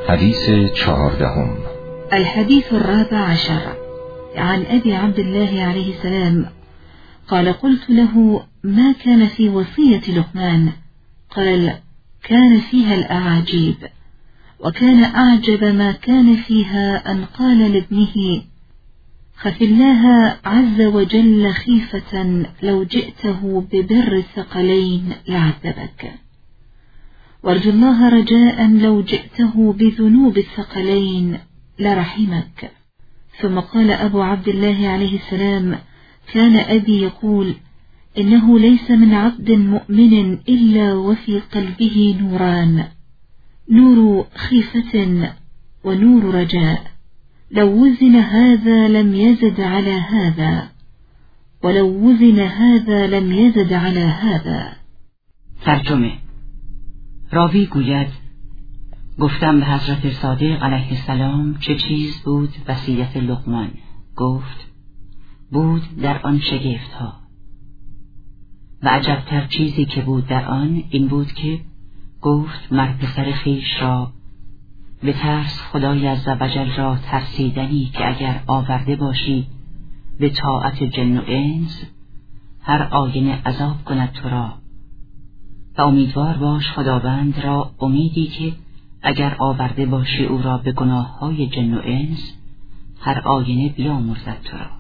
حديث 14. الحديث 14 عن أبي عبد الله عليه السلام قال: قلت له: ما كان في وصية لقمان؟ قال: كان فيها الأعاجيب، وكان أعجب ما كان فيها أن قال لابنه: خف الله عز وجل خيفة لو جئته ببر الثقلين لعذبك، وارجو الله رجاء لو جئته بذنوب الثقلين لرحمك. ثم قال أبو عبد الله عليه السلام: كان أبي يقول: إنه ليس من عبد مؤمن إلا وفي قلبه نوران، نور خيفة ونور رجاء، لو وزن هذا لم يزد على هذا، ولو وزن هذا لم يزد على هذا. ترجمه: راوی گوید: گفتم به حضرت صادق علیه السلام چه چیز بود وصیت لقمان؟ گفت: بود در آن شگفت‌ها، و عجبتر چیزی که بود در آن این بود که گفت مر پسر خویش را به ترس خدای عزوجل را ترسیدنی که اگر آورده باشی به طاعت جن و انس هر آینه عذاب کند تو را، و امیدوار باش خداوند را امیدی که اگر آورده باشی او را به گناههای جن و انس هر آینه بیامرزد تو را.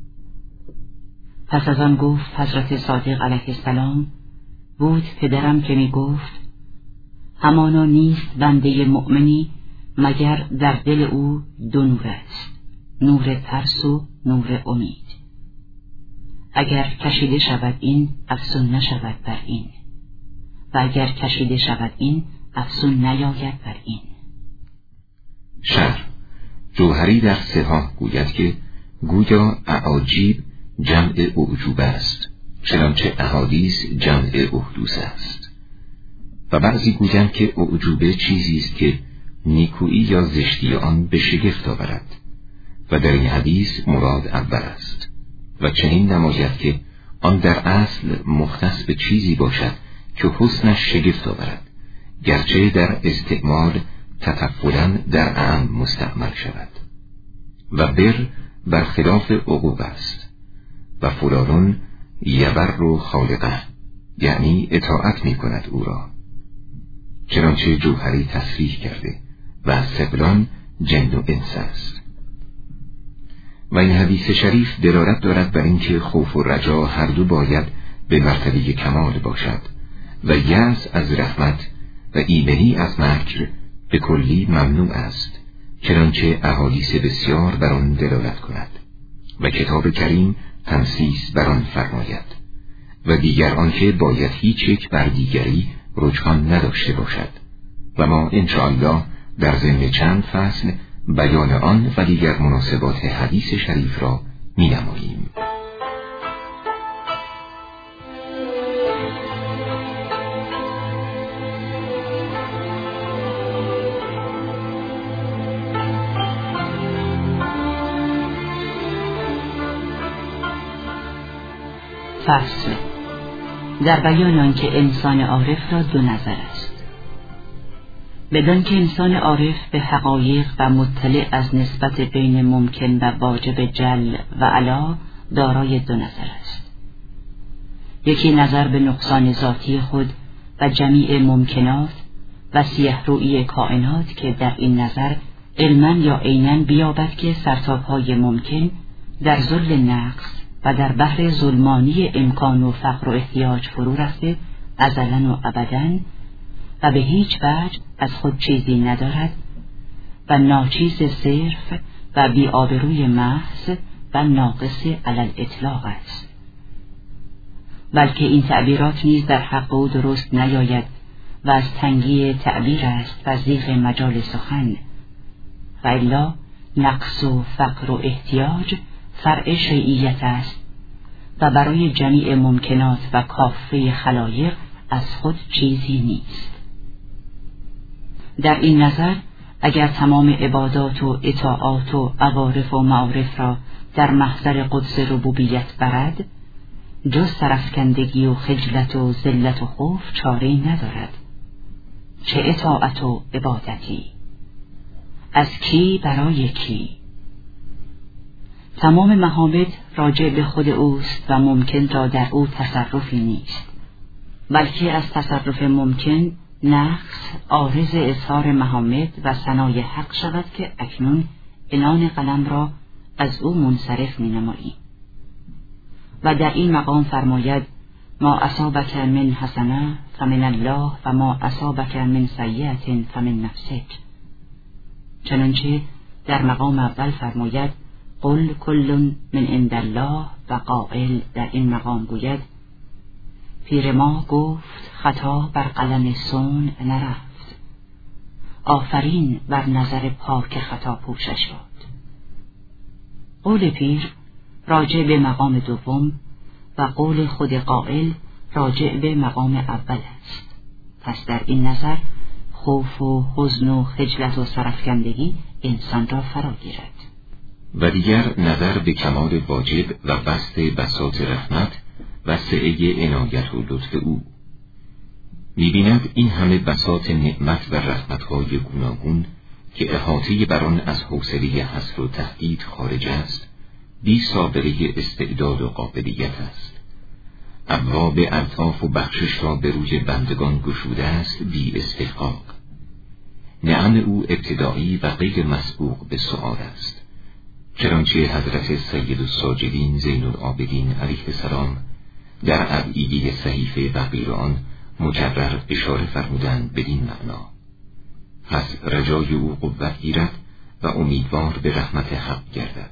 پس از آن گفت حضرت صادق علیه السلام: بود پدرم که می گفت همانا نیست بنده مؤمنی مگر در دل او دو نور است، نور ترس و نور امید. اگر کشیده شود این افسون نشود بر این، و اگر کشیده شود این افسون نیاید بر این. شرح: جوهری در صحاح گوید که گویا اعاجیب جمع اعجوبه است، چنانچه احادیث جمع احدوث است. و بعضی گویند که اعجوبه چیزی است که نیکویی یا زشتی آن به شگفت آورد، و در این حدیث مراد اول است، و چنین نماید که آن در اصل مختص به چیزی باشد که حسنش شگفت آورد، گرچه در استعمال تطفلاً در عام مستعمل شود. و بر برخلاف عقوبه است، و فلان یبر خالقه، یعنی اطاعت می کند او را، چنانچه جوهری تصریح کرده، و ثقلان جن و انس است. و این حدیث شریف دلالت دارد بر اینکه خوف و رجا هر دو باید به مرتبه کمال باشد، و یأس از رحمت و ایمنی از مکر به کلی ممنوع است، چنانچه احادیث بسیار بر آن دلالت کند و کتاب کریم تنصیص بر آن فرماید. و دیگر آنکه باید هیچ یک بر دیگری رجحان نداشته باشد، و ما انشاءالله در ضمن چند فصل بیان آن و دیگر مناسبات حدیث شریف را می نماییم. فصل: در بیان آنکه انسان عارف را دو نظر است، بدان که انسان عارف به حقایق و مطلع از نسبت بین ممکن و واجب جل و علا دارای دو نظر است. یکی نظر به نقصان ذاتی خود و جمیع ممکنات و سیه روئی کائنات که در این نظر علما یا عینا بیابد که سرتاپهای ممکن در ذل نقص و در بحر ظلمانی امکان و فقر و احتیاج فرو رفته ازلا و ابدا، و به هیچ وجه از خود چیزی ندارد و ناچیز صرف و بی آبروی محض و ناقص علی الاطلاق است. بلکه این تعبیرات نیز در حق او درست نیاید و از تنگی تعبیر است و زیغ مجال سخن، و الا نقص و فقر و احتیاج فرع شیعیت است و برای جمیع ممکنات و کافه خلایق از خود چیزی نیست. در این نظر اگر تمام عبادات و اطاعات و عوارف و معارف را در محضر قدس ربوبیت برد، جز سرفکندگی و خجلت و ذلت و خوف چاره‌ای ندارد، چه اطاعت و عبادتی. از کی برای کی؟ تمام محامد راجع به خود اوست و ممکن را در او تصرفی نیست، بلکه از تصرف ممکن نقص عارض اظهار محامد و ثنای حق شود که اکنون عنان قلم را از او منصرف می نماییم. و در این مقام فرماید ما اصابک من حسنه فمن الله و ما اصابک من سیئة فمن نفسک. چنانچه در مقام اول فرماید قل کل من عند الله و قائل در این مقام گوید پیر ما گفت خطا بر قلم صنع نرفت، آفرین بر نظر پاک خطا پوشش باد. قول پیر راجع به مقام دوم و قول خود قائل راجع به مقام اول است. پس در این نظر خوف و حزن و خجلت و سرفکندگی انسان را فرا گیرد. و دیگر نظر به کمال واجب و بسط بساط رحمت و سعه عنایت و لطف او. می‌بیند این همه بساط نعمت و رحمت‌های گوناگون که احاطه بر آن از حوصله حصر و تهدید خارج است، بی سابقه استعداد و قابلیت است. ابواب الطاف و بخشش را به روی بندگان گشوده است بی استحقاق. نعم او ابتدایی و غیر مسبوق به سؤال است، چنانچه حضرت سید الساجدین زین العابدین علیه السلام در ابعیدی صحیفه و غیر آن مکرر اشاره فرمودند بدین معنا. پس رجای او قوت گیرد و امیدوار به رحمت حق گردد.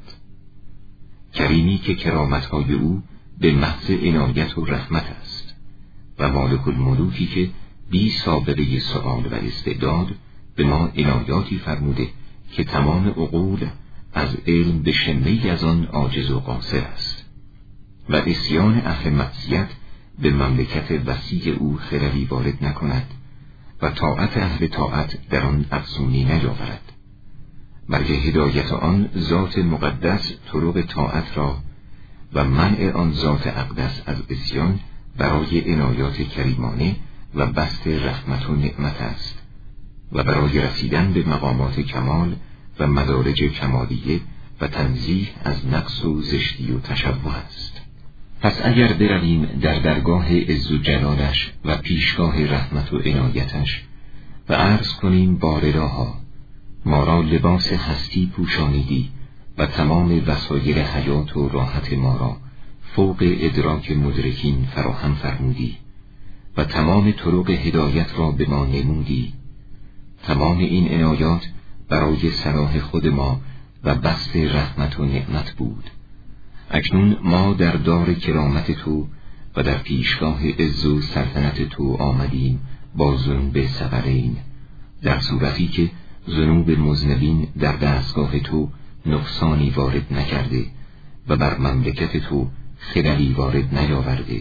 کریمی که کرامتهای او به محض عنایت و رحمت است و مالک الملوکی که بی سابقه سؤال و استعداد به ما عنایاتی فرموده که تمام عقول از علم به شمه‌ای از آن عاجز و قاصر است و عصیان اهل معصیت به مملکت وسیع او خللی وارد نکند و طاعت اهل طاعت در آن افزونی نیاورد، بلکه هدایت آن ذات مقدس طرق طاعت را و منع آن ذات اقدس از عصیان برای عنایات کریمانه و بسط رحمت و نعمت است و برای رسیدن به مقامات کمال و مدارج کمالیه و تنزیه از نقص و زشتی و تشبه است. پس اگر برویم در درگاه عز و جلالش و پیشگاه رحمت و عنایتش و عرض کنیم بارلاها ما را لباس هستی پوشانیدی و تمام وسایل حیات و راحت ما را فوق ادراک مدرکین فراهم فرمودی و تمام طرق هدایت را به ما نمودی. تمام این عنایات برای صلاح خود ما و بسط رحمت و نعمت بود. اکنون ما در دار کرامت تو و در پیشگاه عز و سلطنت تو آمدیم با ذنوب ثقلین، در صورتی که ذنوب مذنبین در دستگاه تو نقصانی وارد نکرده و بر مملکت تو خللی وارد نیاورده.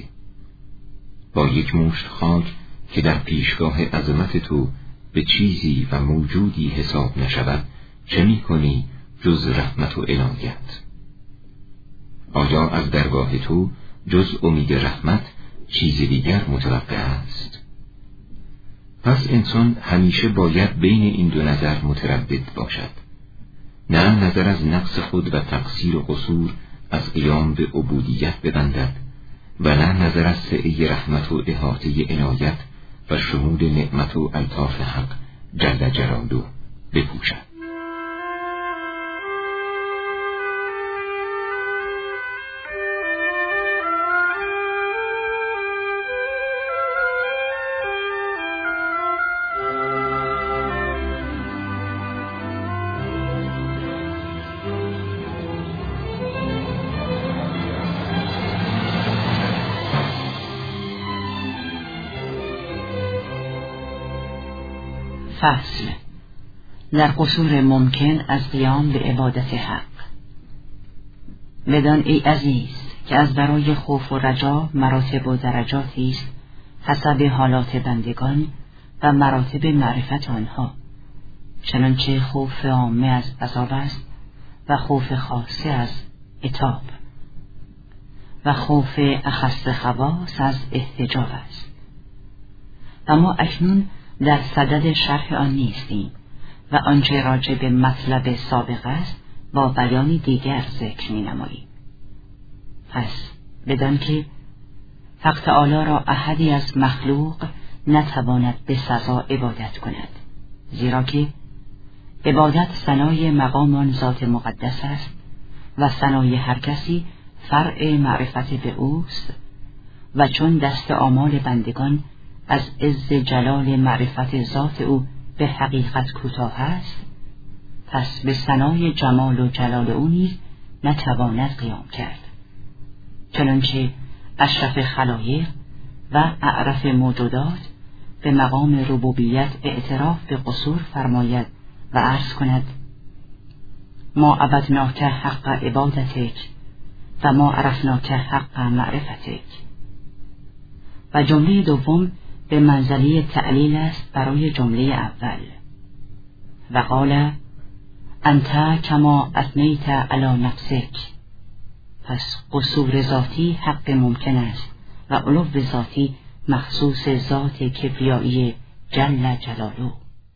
با یک مشت خاک که در پیشگاه عظمت تو به چیزی و موجودی حساب نشود چه می کنی جز رحمت و عنایت؟ آیا از درگاه تو جز امید رحمت چیز دیگر متوقع است؟ پس انسان همیشه باید بین این دو نظر متردد باشد، نه نظر از نقص خود و تقصیر و قصور از قیام به عبودیت ببندد و نه نظر از سعه رحمت و احاطه عنایت و شمول نعمت و الطاف حق جل جلاله بپوشد. فصل در قصور ممکن از قیام به عبادت حق. بدان ای عزیز که از برای خوف و رجا مراتب و درجاتی است حسب حالات بندگان و مراتب معرفت آنها، چنانچه خوف عامه از عذاب است و خوف خاصه از عتاب و خوف اخص خواص از احتجاب است. و ما اکنون در صدد شرح آن نیستیم، و آنچه راجع به مطلب سابق است با بیانی دیگر ذکر می‌نماییم. پس بدان که حق تعالی را احدی از مخلوق نتواند به سزا عبادت کند، زیرا که عبادت ثنای مقام آن ذات مقدس است و ثنای هر کسی فرع معرفت به اوست، و چون دست آمال بندگان از عز جلال معرفت ذات او به حقیقت کوتاه است، پس به ثنای جمال و جلال او نیز نتواند قیام کرد، چنانچه اشرف خلایق و اعرف موجودات به مقام ربوبیت اعتراف به قصور فرماید و عرض کند: ما عبدناک حق عبادتک و ما عرفناک حق معرفتک. و جمله دوم به منزله تعلیل است برای جمله اول. و قال انت کما اثنیت علی نفسک. پس قصور ذاتی حق ممکن است و علو ذاتی مخصوص ذات کبریایی جل جلاله.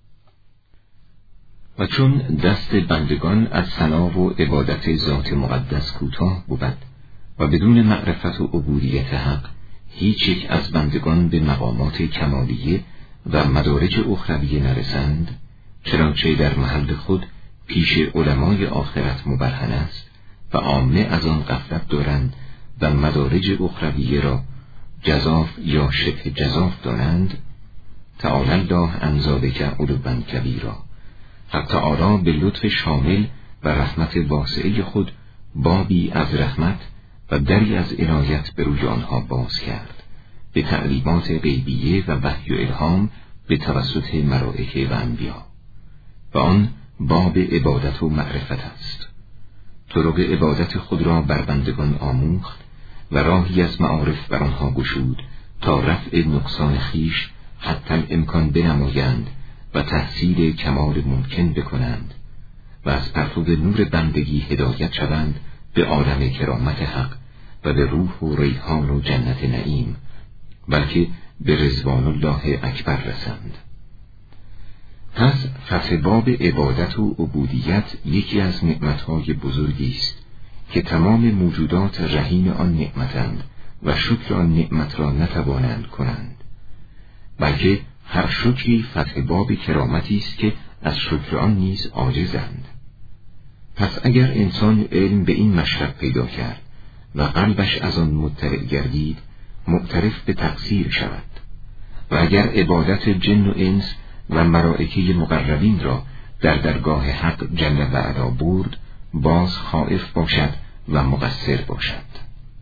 و چون دست بندگان از ثنا و عبادت ذات مقدس کوتاه بود و بدون معرفت و عبودیت حق هیچ یک از بندگان به مقامات کمالیه و مدارج اخرویه نرسند، چنانچه در محل خود پیش علمای آخرت مبرهن است و عامه از آن غفلت دارند و مدارج اخرویه را جزاف یا شبه جزاف دانند، تعالی الله عن ذلک علوا کبیرا. حق تعالی به لطف شامل و رحمت واسعه خود بابی از رحمت و دری از عنایت به روی آنها باز کرد، به تعلیمات غیبیه و وحی و الهام به توسط ملائکه و انبیا، و آن باب عبادت و معرفت است. طرق عبادت خود را بر بندگان آموخت و راهی از معارف بر آنها گشود تا رفع نقصان خیش حتی الامکان بنمایند و تحصیل کمال ممکن بکنند و از پرتو نور بندگی هدایت شوند به عالم کرامت حق و به روح و ریحان و جنت نعیم، بلکه به رضوان الله اکبر رسند. پس فتح باب عبادت و عبودیت یکی از نعمتهای بزرگی است که تمام موجودات رهین آن نعمتند و شکر آن نعمت را نتوانند کنند، بلکه هر شکری فتح باب کرامتی است که از شکر آن نیز عاجزند. پس اگر انسان علم به این مشرب پیدا کرد و قلبش از آن مطلع گردید، معترف به تقصیر شود، و اگر عبادت جن و انس و ملائکه مقربین را در درگاه حق جل و علا برد، باز خائف باشد و مقصر باشد.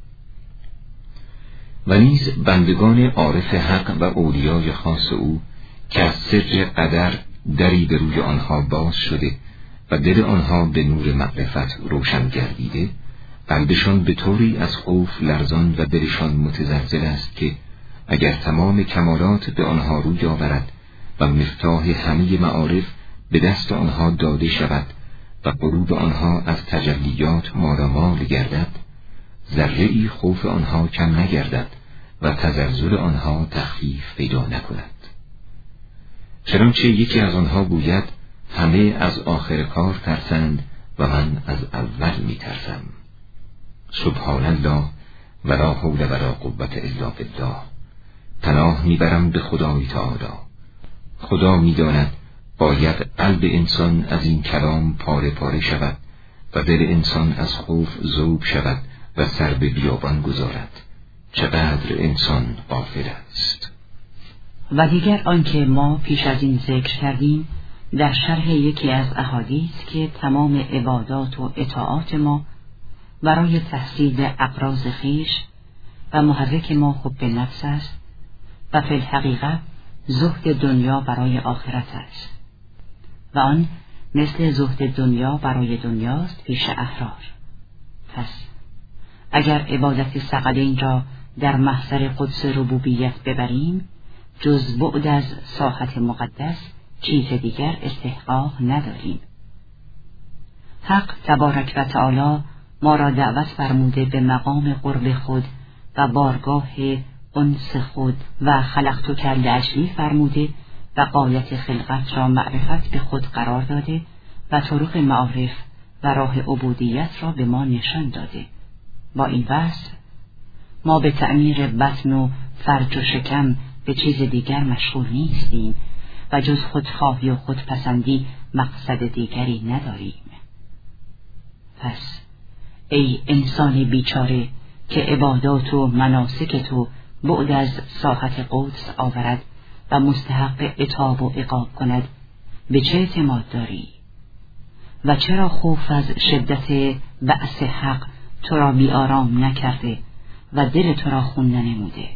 و نیز بندگان عارف حق و اولیای خاص او که از سر قدر دری به روی آنها باز شده و دل آنها به نور معرفت روشن گردیده، قلبشان به طوری از خوف لرزان و دلشان متزلزل است که اگر تمام کمالات به آنها روی آورد و مفتاح همه معارف به دست آنها داده شود و قلوب آنها از تجلیات مالامال گردد، ذره‌ای خوف آنها کم نگردد و تزلزل آنها تخفیف پیدا نکند. چنانچه یکی از آنها گوید همه از آخر کار ترسند و من از اول می ترسم. سبحان الله و لا حول و لا قوة الا بالله. پناه میبرم به خدای تعالی. خدا میداند باید قلب انسان از این کلام پاره پاره شود و دل انسان از خوف ذوب شود و سر به بیابان گذارد. چقدر انسان غافل است. و دیگر آنکه ما پیش از این ذکر کردیم در شرح یکی از احادیث که تمام عبادات و اطاعات ما برای تحصیل اغراض خویش و محرک ما حب نفس است و فی الحقیقت زهد دنیا برای آخرت است و آن مثل زهد دنیا برای دنیاست پیش احرار. پس اگر عبادت ثقلین را در محضر قدس ربوبیت ببریم، جز بعد از ساحت مقدس چیز دیگر استحقاق نداریم. حق تبارک و تعالی ما را دعوت فرموده به مقام قرب خود و بارگاه انس خود و خلقتک لاجلی فرموده و غایت خلقت را معرفت به خود قرار داده و طرق معارف و راه عبودیت را به ما نشان داده. با این وصف ما به تعمیر بطن و فرج و شکم به چیز دیگر مشغول نیستیم و جز خودخواهی و خودپسندی مقصد دیگری نداریم. پس ای انسان بیچاره که عبادات و مناسک تو بعد از ساحت قدس آورد و مستحق عتاب و عقاب کند، به چه اعتماد داری؟ و چرا خوف از شدت بأس حق تو را بی آرام نکرده و دل تو را خون ننموده؟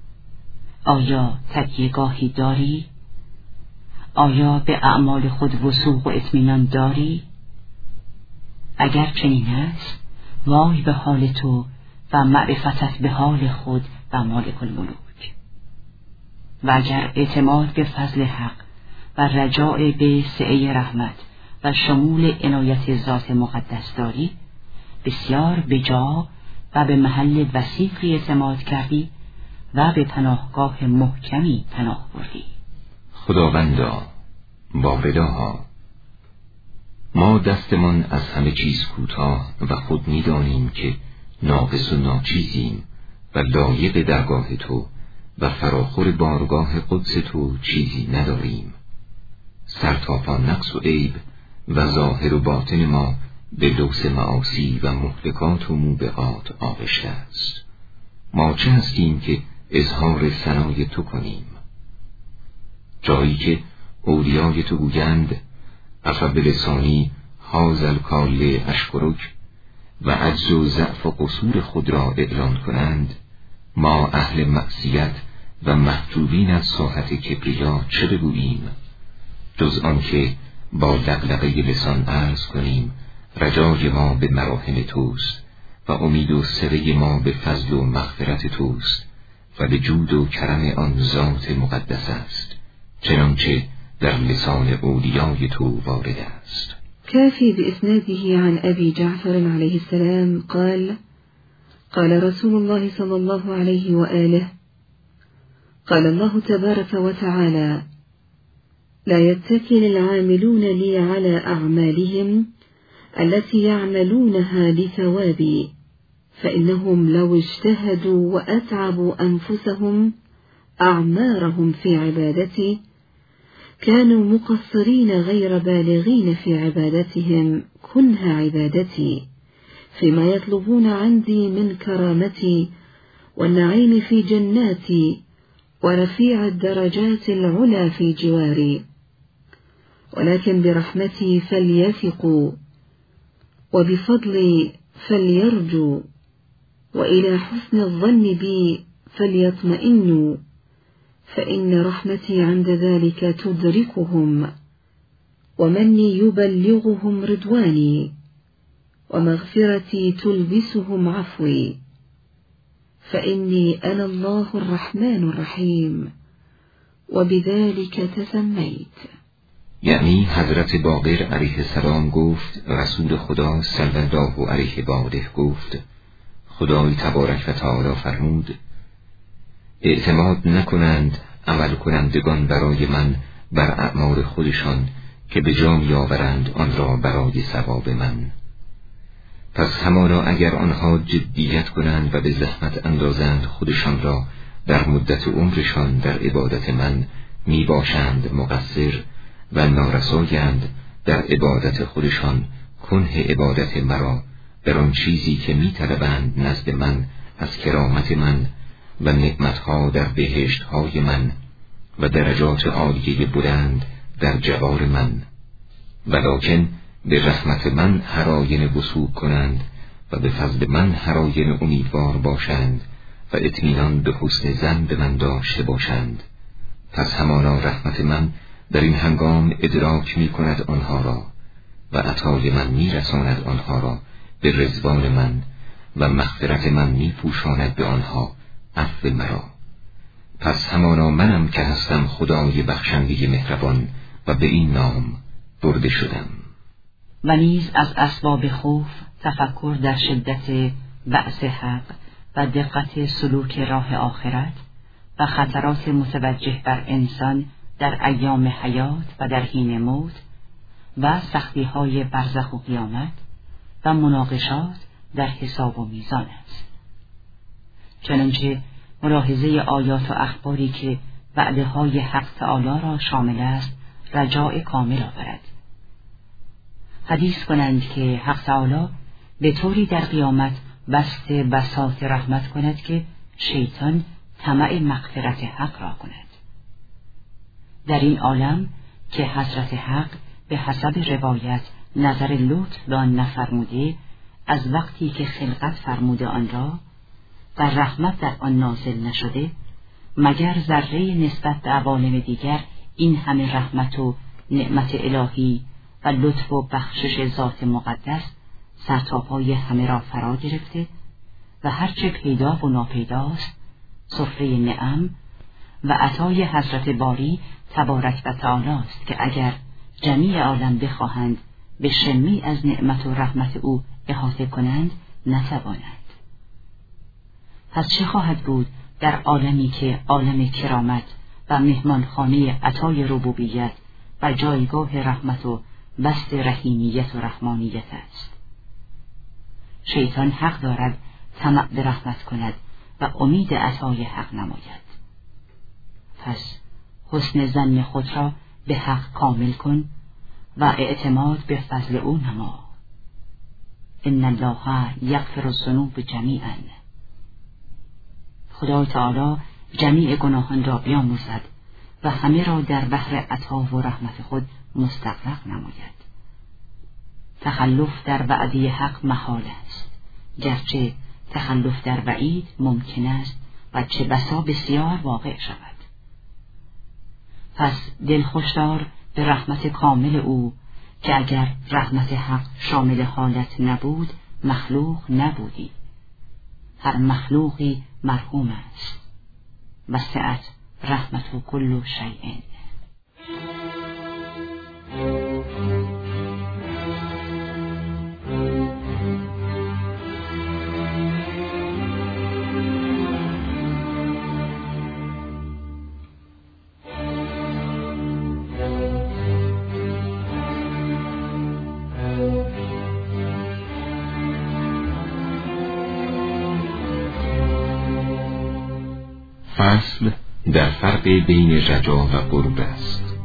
آیا تکیه‌گاهی داری؟ آیا به اعمال خود وثوق و اطمینان داری؟ اگر چنین است، وای به حال تو و معرفتت به حال خود و مالک الملوک. و اگر اعتماد به فضل حق و رجاء به سعه رحمت و شمول عنایت ذات مقدس داری، بسیار بجا و به محل وثیقی اعتماد کردی و به پناهگاه محکمی پناه بردی. خداوندا، بارداها، ما دستمان از همه چیز کوتاه و خود می‌دانیم که ناقص و ناچیزیم و لایق درگاه تو و فراخور بارگاه قدس تو چیزی نداریم. سرتاپا نقص و عیب و ظاهر و باطن ما به لوث معاصی و مهلکات و موبقات آغشته است. ما چه هستیم که اظهار ثنای تو کنیم؟ جایی که اولیای تو گویند افبلسانی هازل کال اشکرک و عجز و ضعف و قصور خود را اعلان کنند، ما اهل معصیت و محجوبین از ساحت کبریا چه بگوییم جز آن که با دغدغه لسان عرض کنیم رجای ما به مراحم توست و امید و ثقه ما به فضل و مغفرت توست و به جود و کرم آن ذات مقدس است، چنانچه در لسان اولیای تو وارد است. كافي بإسناده عن أبي جعفر عليه السلام قال: قال رسول الله صلى الله عليه وآله: قال الله تبارك وتعالى: لا يتكل العاملون لي على أعمالهم التي يعملونها لثوابي، فإنهم لو اجتهدوا وأتعبوا أنفسهم أعمارهم في عبادتي كانوا مقصرين غير بالغين في عبادتهم كنها عبادتي، فيما يطلبون عندي من كرامتي والنعيم في جناتي ورفيع الدرجات العلى في جواري، ولكن برحمتي فليثقوا وبفضلي فليرجوا وإلى حسن الظن بي فليطمئنوا، فإن رحمتي عند ذلك تدركهم ومني يبلغهم رضواني ومغفرتي تلبسهم عفوي، فإني أنا الله الرحمن الرحيم وبذلك تسميت. یعنی حضرت باقر علیه السلام گفت رسول خدا صلی الله علیه و آله گفت خدای تبارک و تعالی فرمود اعتماد نکنند عمل کنندگان برای من بر اعمال خودشان که به جا می‌آورند آن را برای ثواب من. پس همانا اگر آنها جدیت کنند و به زحمت اندازند خودشان را در مدت عمرشان در عبادت من می باشند مقصر و نارسایند در عبادت خودشان کنه عبادت مرا در آن چیزی که می طلبند نزد من از کرامت من و نعمتها در بهشتهای من و درجات عالیه بلند در جوار من، ولکن به رحمت من هراین وثوق کنند و به فضل من هراین امیدوار باشند و اطمینان به حسن ظن به من داشته باشند، پس همانا رحمت من در این هنگام ادراک می کند آنها را و عطای من می رساند آنها را به رضوان من و مغفرت من می پوشاند به آنها عفو مرا. پس همانا منم که هستم خدای بخشنده مهربان و به این نام برده شدم. و نیز از اسباب خوف تفکر در شدت بأس حق و دقت سلوک راه آخرت و خطرات متوجه بر انسان در ایام حیات و در حین موت و سختی‌های برزخ و قیامت و مناقشات در حساب و میزان است. چنانچه ملاحظه آیات و اخباری که وعده‌های حق تعالی را شامل است رجاء کامل آورد. حدیث کنند که حق تعالی به طوری در قیامت بسط بساط رحمت کند که شیطان طمع مغفرت حق را کند. در این عالم که حضرت حق به حسب روایت نظر لطف به آن نفرموده، از وقتی که خلقت فرموده آن را در رحمت در آن نازل نشده، مگر ذره نسبت به عوالم دیگر این همه رحمت و نعمت الهی و لطف و بخشش ذات مقدس سرتاپای همه را فرا گرفته و هرچه پیدا و ناپیداست سفره نعم و عطای حضرت باری تبارک و تعالی است که اگر جمیع عالم بخواهند به شمی از نعمت و رحمت او احاطه کنند نتوانند. پس چه خواهد بود در عالمی که عالم کرامت و مهمانخانه عطای ربوبیت و جایگاه رحمت و بسط رحیمیت و رحمانیت است؟ شیطان حق دارد طمع به رحمت کند و امید عطای حق نماید. پس حسن ظن خود را به حق کامل کن و اعتماد به فضل او نما. ان الله یغفر الذنوب جمیعا. خدای تعالی جمیع گناهان را بیامرزد و همه را در بحر عطا و رحمت خود مستغرق نماید. تخلف در وعده حق محال است، گرچه تخلف در وعید ممکن است و چه بسا بسیار واقع شود. پس دلخوش دار به رحمت کامل او که اگر رحمت حق شامل حالت نبود مخلوق نبودی. هر مخلوقی مرحوم است. وسعت رحمت کل شیء. فصل در فرق بین رجا و غرور است.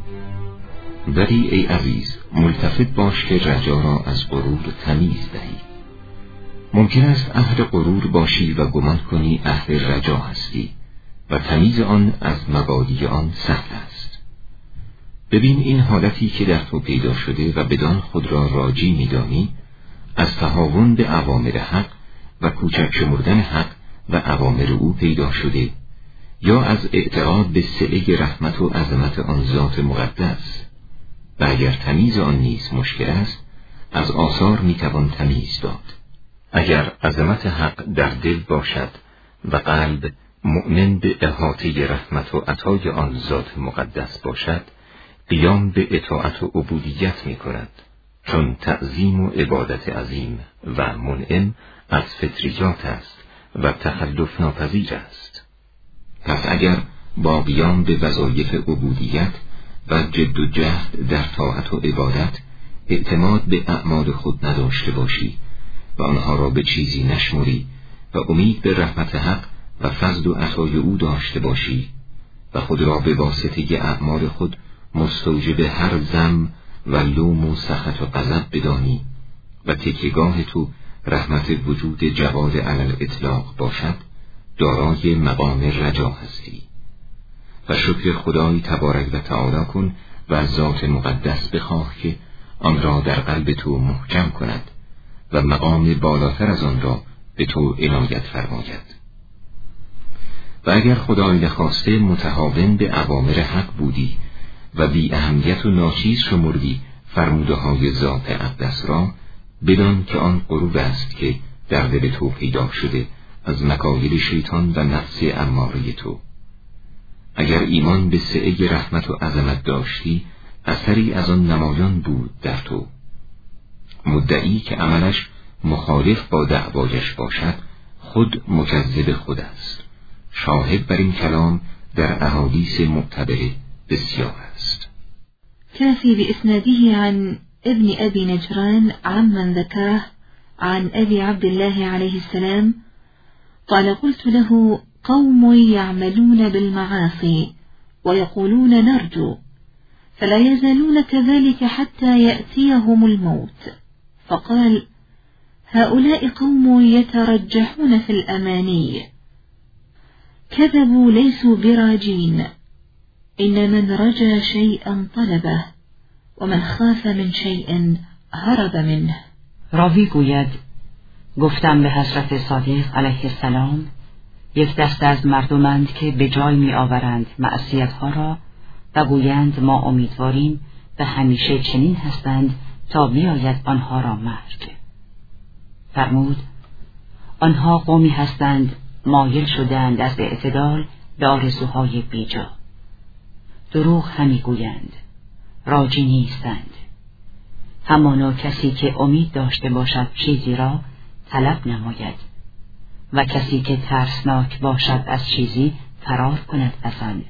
ولی ای عزیز ملتفت باش که رجا را از غرور تمیز دهی. ممکن است اهل غرور باشی و گمان کنی اهل رجا هستی و تمیز آن از مبادی آن سهل است. ببین این حالتی که در تو پیدا شده و بدان خود را راجی می‌دانی از تهاون به اوامر حق و کوچک شمردن حق و اوامر او پیدا شده، یا از اعتقاد به سعه رحمت و عظمت آن ذات مقدس. و اگر تمیز آن نیز مشکل است از آثار میتوان تمیز داد. اگر عظمت حق در دل باشد و قلب مؤمن به احاطه رحمت و عطای آن ذات مقدس باشد، قیام به اطاعت و عبودیت می کند، چون تعظیم و عبادت عظیم و منعم از فطریات است و تخلف ناپذیر است. پس اگر با قیام به وظایف عبودیت و جد و جهد در طاعت و عبادت اعتماد به اعمال خود نداشته باشی و آنها را به چیزی نشمری و امید به رحمت حق و فضل و عطای او داشته باشی و خود را به واسطه اعمال خود مستوجب هر ذم و لوم و سخط و غضب بدانی و تکیهگاه تو رحمت وجود جواد علی الاطلاق باشد، دارای مقام رجا هستی و شکر خدای تبارک و تعالی کن و از ذات مقدس بخواه که آن را در قلب تو محکم کند و مقام بالاتر از آن را به تو عنایت فرماید. و اگر خدای نخواسته متهاون به اوامر حق بودی و بی اهمیت و ناچیز شمردی فرموده های ذات اقدس را، بدان که آن غرور است که در دل تو پیدا شده از مکایل شیطان و نفس اماره تو. اگر ایمان به سعه رحمت و عظمت داشتی اثری از آن نمایان بود در تو. مدعی که عملش مخالف با دعوایش باشد خود مکذب خود است. شاهد بر این کلام در احادیث معتبره بسیار است. كافي بإسناده عن ابن أبي نجران عمن ذكره عن أبي عبد الله عليه السلام قال قلت له قوم يعملون بالمعاصي ويقولون نرجو فلا يزالون كذلك حتى يأتيهم الموت، فقال هؤلاء قوم يترجحون في الأماني، كذبوا ليسوا براجين، إن من رجا شيئا طلبه ومن خاف من شيء هرب منه. راوی گوید گفتم به حضرت صادق علیه السلام یک دسته از مردمند که به جای می آورند معصیتها را و گویند ما امیدواریم و همیشه چنین هستند تا بیاید آنها را مرگ. فرمود آنها قومی هستند مایل شدند از اعتدال به آرزوهای بیجا، دروغ همی گویند، راجی نیستند. همانا کسی که امید داشته باشد چیزی را طلب نماید و کسی که ترسناک باشد از چیزی فرار کند از آن.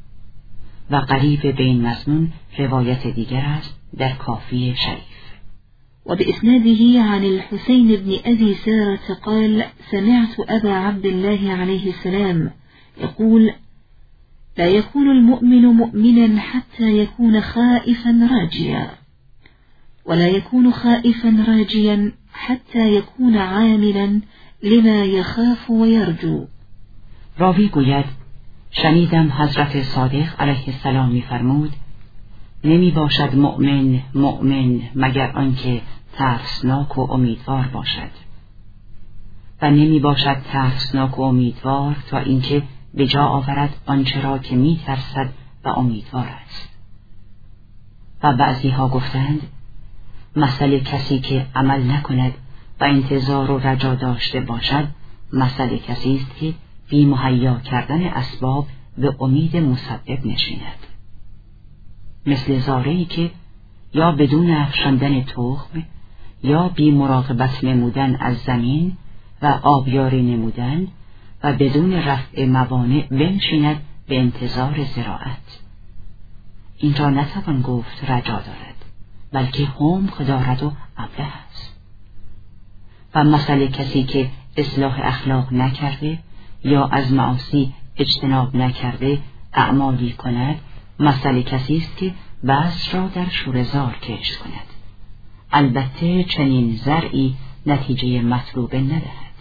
و قریب به این مضمون روایت دیگر است در کافی شریف. وبإسناده عن الحسين بن أبي سارة قال سمعت أبا عبد الله عليه السلام يقول لا يكون المؤمن مؤمنا حتى يكون خائفا راجيا، ولا يكون خائفا راجيا حتى يكون عاملا لما يخاف ويرجو. راوی گوید شنیدم حضرت صادق علیه السلام می‌فرمود نمی باشد مؤمن مگر آنکه ترسناک و امیدوار باشد، و نمی باشد ترسناک و امیدوار تا اینکه به جا آورد آنچه را که می ترسد و امیدوار است. و بعضی ها گفتند مثل کسی که عمل نکند و انتظار و رجا داشته باشد مثل کسی است که بی مهیا کردن اسباب به امید مسبب نشیند، مثل زارعی که یا بدون افشاندن تخم یا بی مراقبت نمودن از زمین و آبیاری نمودن و بدون رفع موانع بنشیند به انتظار زراعت. اینجا نتوان گفت رجا دارد، بلکه حمق دارد و ابله است. و مثل کسی که اصلاح اخلاق نکرده یا از معاصی اجتناب نکرده اعمالی کند مثل کسی است که بذر را در شوره‌زار کشت کند، البته چنین زرعی نتیجه مطلوبه ندهد.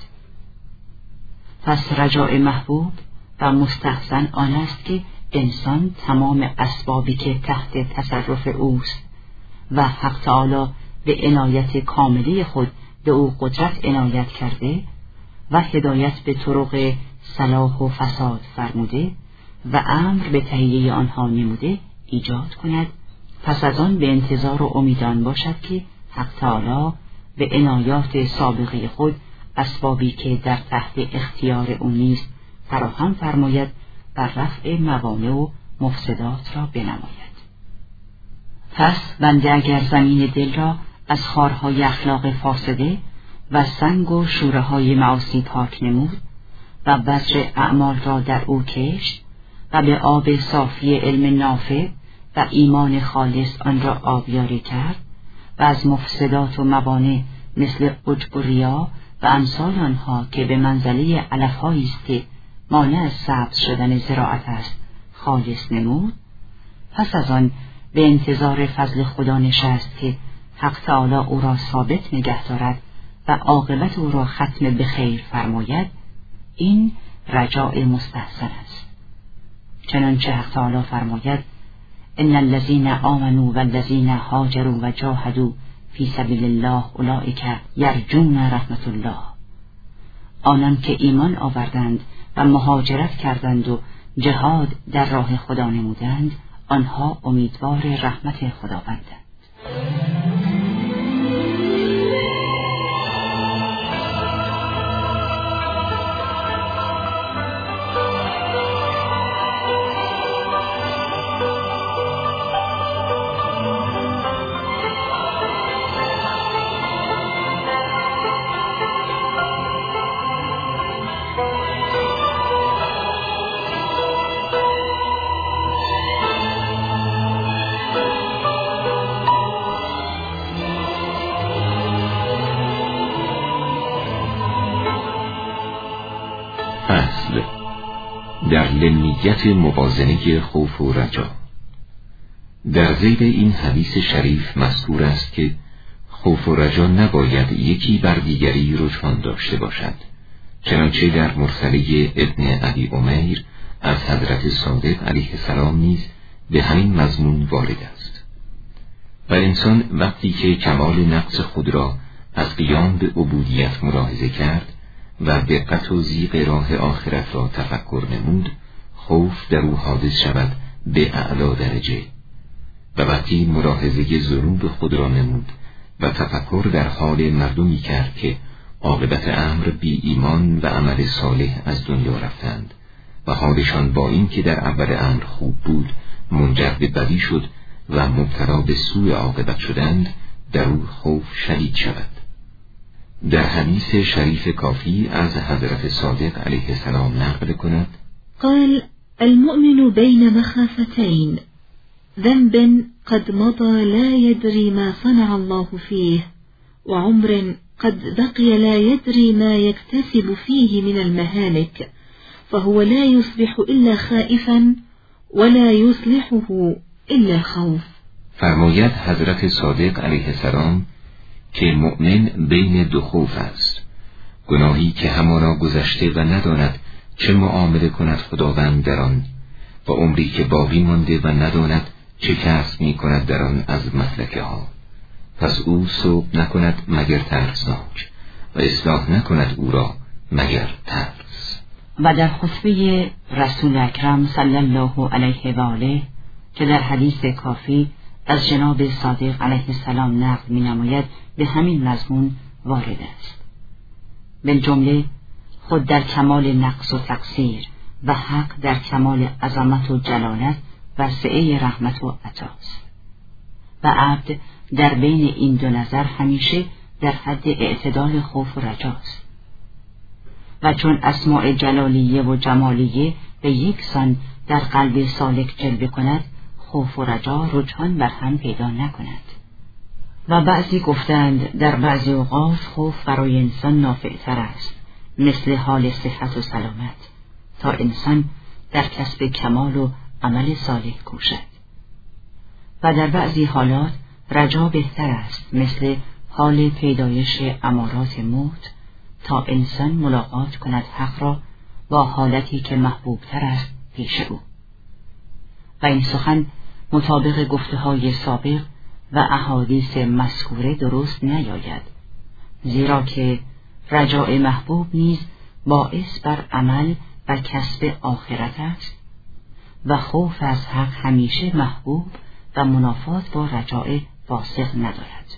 پس رجاء محبوب و مستحسن آن است که انسان تمام اسبابی که تحت تصرف اوست و حق تعالی به عنایت کاملی خود به او قدرت عنایت کرده و هدایت به طرق صلاح و فساد فرموده و امر به تهیه آنها نموده ایجاد کند، پس از آن به انتظار و امیدان باشد که حق تعالی به عنایات سابقه خود اسبابی که در تحت اختیار او نیست فراهم فرماید و رفع موانع و مفسدات را بنماید. پس بنده اگر زمین دل را از خارهای اخلاق فاسده و سنگ و شوره‌های معاصی پاک نمود و بذر اعمال را در او کشت و به آب صافی علم نافع و ایمان خالص آن را آبیاری کرد و از مفسدات و موانع مثل عجب و ریا و امثال آنها که به منزله علف‌هایی است که مانع از سبز شدن زراعت است خالص نمود، پس از آن به انتظار فضل خدا نشست که حق تعالی او را ثابت نگه دارد و عاقبت او را ختم به خیر فرماید. این رجاء مستحسن است، چنانچه حق تعالی فرماید ان الذين آمنوا والذين هاجروا وجاهدوا فی سبیل الله اولئک یرجون رحمت الله. آنان که ایمان آوردند و مهاجرت کردند و جهاد در راه خدا نمودند آنها امیدوار رحمت خداوندند. در لمیت موازنه خوف و رجا. در ذیل این حدیث شریف مذکور است که خوف و رجا نباید یکی بر دیگری رجحان داشته باشد، چنانچه در مرسله ابن ابی عمیر از حضرت صادق علیه السلام نیز به همین مضمون وارد است. و انسان وقتی که کمال نقص خود را از قیام به عبودیت ملاحظه کرد و دقت و ذیق راه آخرت را تفکر نمود، خوف در او حادث شود به اعلی درجه. و وقتی ملاحظه ذنوب خود را نمود و تفکر در حال مردمی کرد که عاقبت امر بی ایمان و عمل صالح از دنیا رفتند و حالشان با این که در اول امر خوب بود منجر به بدی شد و مبتلا به سوء عاقبت شدند، در او خوف شدید شود. در حدیث شریف کافی از حضرت صادق علیه السلام نقل کند: قال: المؤمن بين مخافتين، ذنب قد مضى لا يدري ما صنع الله فيه، وعمر قد بقي لا يدري ما يكتسب فيه من المهالك، فهو لا يصبح إلا خائفا ولا يصلحه إلا خوف. فرماید حضرت صادق علیه السلام که مؤمن بین دو خوف است، گناهی که همانا گذشته و نداند چه معامله کند خداوند در آن، و عمری که باقی مانده و نداند چه کسب می کند در آن از مسلکه ها. پس او صبح نکند مگر ترسناک و اصلاح نکند او را مگر ترس. و در خطبه رسول اکرم صلی الله علیه و آله که در حدیث کافی از جناب صادق علیه السلام نقل می نماید به همین مضمون وارد است. بالجمله خود در کمال نقص و تقصیر و حق در کمال عظمت و جلالت و سعه رحمت و عطاست و عبد در بین این دو نظر همیشه در حد اعتدال خوف و رجاست. و چون اسماء جلالیه و جمالیه به یک سان در قلب سالک جلوه کند، خوف و رجا رجحان بر هم پیدا نکند. و بعضی گفتند در بعضی اوقات خوف برای انسان نافع‌تر است، مثل حال صحت و سلامت، تا انسان در کسب کمال و عمل صالح کوشد. و در بعضی حالات رجا بهتر است، مثل حال پیدایش امارات موت، تا انسان ملاقات کند حق را با حالتی که محبوبتر است پیش او. و این سخن مطابق گفته‌های سابق و احادیث مذکوره درست نیاید، زیرا که رجاء محبوب نیز باعث بر عمل و کسب آخرت است و خوف از حق همیشه محبوب و منافات با رجاء واسق ندارد.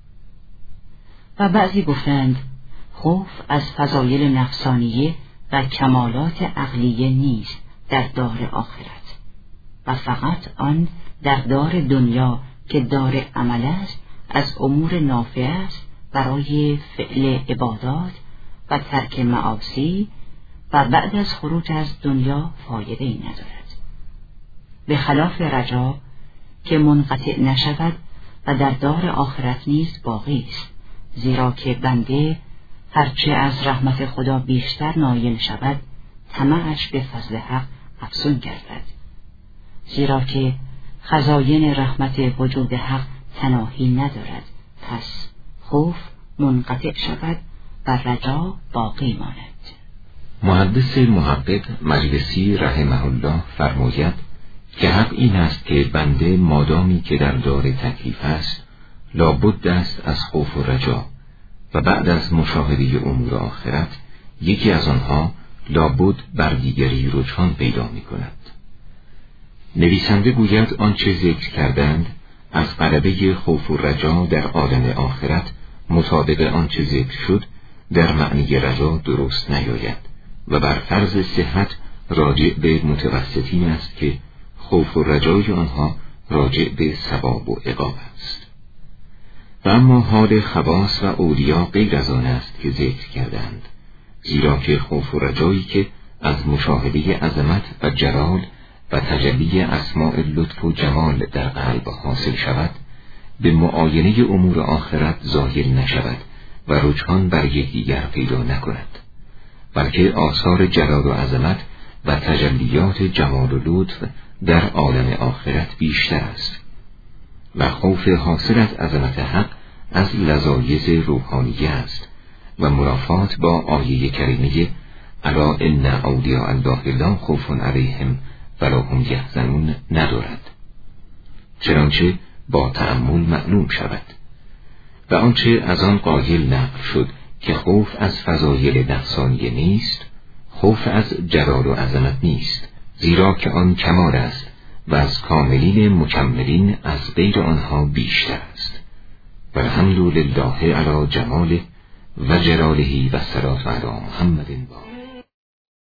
و بعضی گفتند خوف از فضایل نفسانیه و کمالات عقلیه نیست در دار آخرت، و فقط آن در دار دنیا که دار عمل است از امور نافعه است برای فعل عبادات و ترک معاصی، و بعد از خروج از دنیا فایده ای ندارد، به خلاف رجا که منقطع نشود و در دار آخرت نیز باقی است، زیرا که بنده هرچه از رحمت خدا بیشتر نایل شود طمعش به فضل حق افزون گردد، زیرا که خزاین رحمت وجود حق تناهی ندارد. پس خوف منقطع شود و رجا باقی ماند. محدث محقق مجلسی رحمه الله فرماید که حق این است که بنده مادامی که در دار تکلیف است لابد است از خوف و رجا، و بعد از مشاهده امور آخرت یکی از آنها لابد بر دیگری رجحان پیدا می کند. نویسنده گوید آنچه ذکر کردند از غلبه خوف و رجا در عالم آخرت مطابق آنچه ذکر شد در معنی رجا درست نیاید و بر فرض صحت راجع به متوسطین است که خوف و رجای آنها راجع به ثواب و عقاب است. و اما حال خواص و اولیا غیر از آن است که ذکر کردند، زیرا که خوف و رجایی که از مشاهده عظمت و جلال و تجلی اسماء لطف و جمال در قلب حاصل شود به معاینه امور آخرت ظاهر نشود و رجحان بر یکدیگر پیدا نکند، بلکه آثار جلال و عظمت و تجلیات جمال و لطف در عالم آخرت بیشتر است و خوف حاصل از عظمت حق از لذایذ روحانیه است و منافات با آیه کریمه الا ان اولیاء الله لا خوف علیهم ولا هم یحزنون ندارد، چنانچه با تأمل معلوم شود. و آنچه از آن قایل نقل شد که خوف از فضایل نفسانیه نیست، خوف از جلال و عظمت نیست، زیرا که آن کمال است و از کاملین مکملین از غیر آنها بیشتر است. و الحمد لله علی جماله و جلاله و الصلاة علی محمد.